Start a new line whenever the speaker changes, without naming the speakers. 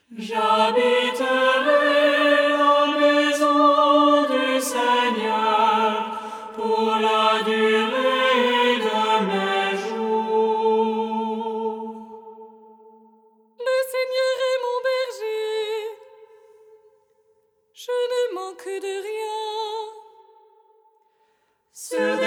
J'habiterai la maison du Seigneur pour la durée de mes jours.
Le Seigneur est mon berger, je ne manque de rien.
Sur